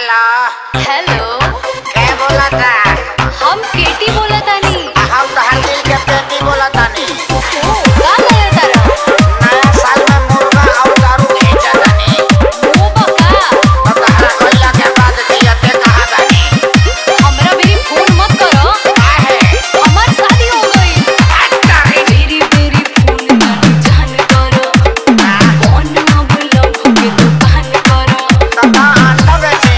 Hello hello. के बोला था? हम केटी बोला तानी। हम तो हर दिल के पेटी बोला तानी। ओ, का करे तारा? नया साल में मुर्गा और दारू बेचा तानी। ओ बका। तो तहरा गइला के बाद जियते कहाँ बानी? हमरा मेरी फोन मत करो। काहे? हमार शादी हो गई। मेरी मेरी फोन तानी जान करो। फोन अब लव के दुकान करो। तब अंडा बेची।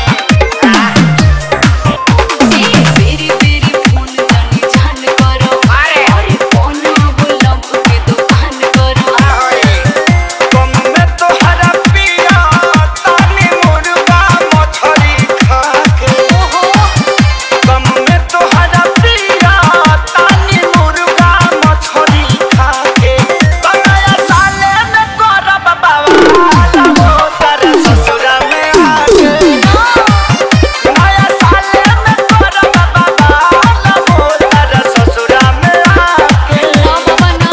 मेरी मेरी फोन तानी जान करो। अरे फोन अब लव के दुकान करो। होई तुम में तो हरा पिया तानी मुर्गा मछली खा के ओहो। तुम में तो हरा पिया तानी मुर्गा मछली खा के बनाया साले में करब बाबा हो तारे ससुरा में आके नया साले में करब बाबा हो तारे ससुरा में आके ना बाबा ना।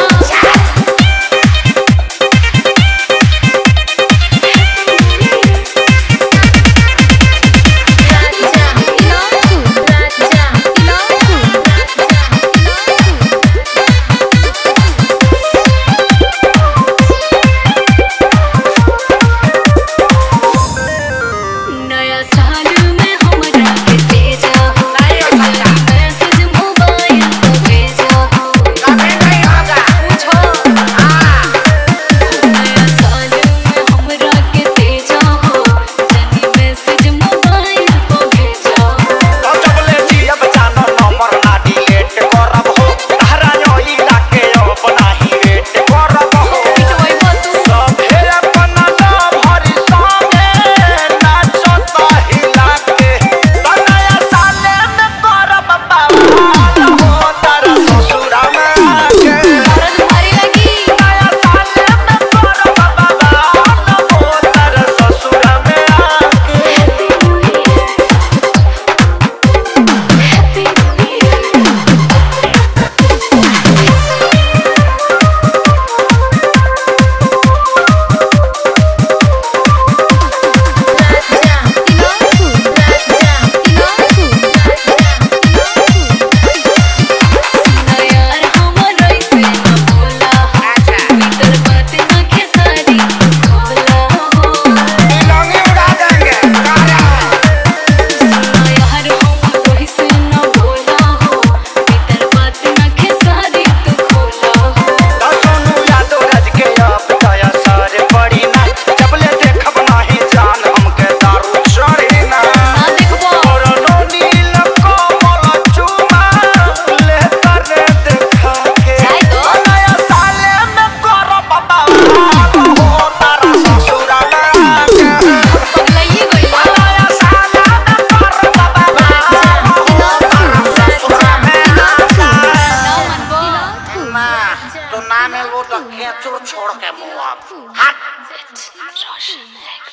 नया साल में हमरा के भेजा हो। मैसेज मोबाइल पे भेजा हो। कभी नहीं होगा। पूछो। नया साल में हमरा के भेजा हो। जनी मैसेज मोबाइल पे भेजा हो। तो जबले जियब जानो नंबर ना डिलीट करब हो तहरा जोई लाके अब नाही वेट करब हो पिटवाई बा तू। सभे अपन लव हरि संगे नाचत हिला के नया साले में करब बाबा हो तारा ससुरा में आके औरत भारी लगी। नया साले में करब बाबा हो तारा ससुरा में आके हैप्पी न्यू ईयर। नयार हमर ऐसे न बोला हो। भीतर बात ना खेसारी खोला हो। लौंगी उड़ा देंगे। नयार हमर ऐसे न बोला हो। भीतर बात ना खेसारी तू खोला हो। सोनू यादव राज के अब दया सर पड़ी ना जबले देखब नाही जान हमके दारू चढ़ी ना ना देखबो। और नो नील कोमल चुमा ले कर देखा के जाय दो। नया साले में करब बाबा हो तारा ससुरा में आके पगलाइए गइल। नया साले में करब बाबा हो तारा ससुरा में आके ना मनबो। माँ, तो ना में वो तो खेचुर छोड़ के मुँह। हाथ रोशन है।